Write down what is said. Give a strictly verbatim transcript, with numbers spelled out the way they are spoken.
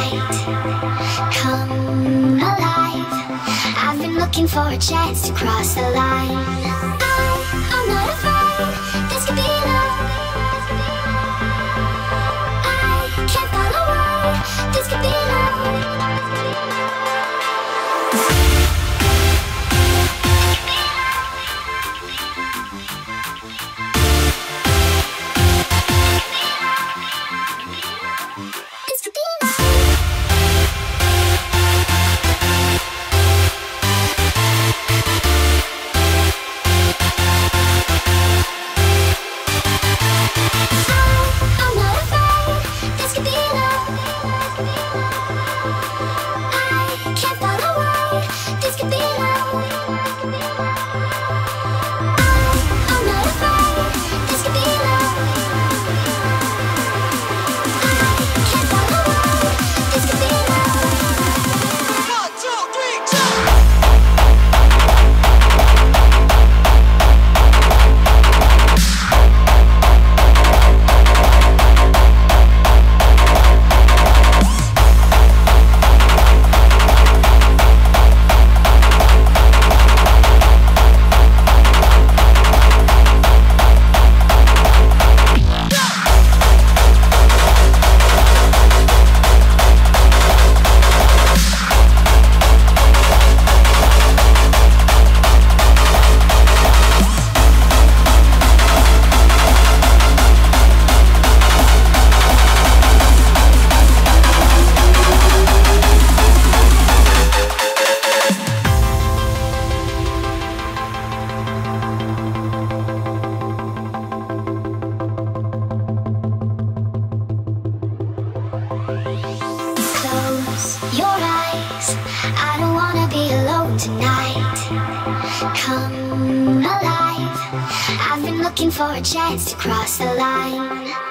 tonight. Come alive. I've been looking for a chance to cross the line. I, I'm not afraid, this could be love. I can't follow why, this could be love. Close your eyes, I don't wanna be alone tonight. Come alive, I've been looking for a chance to cross the line.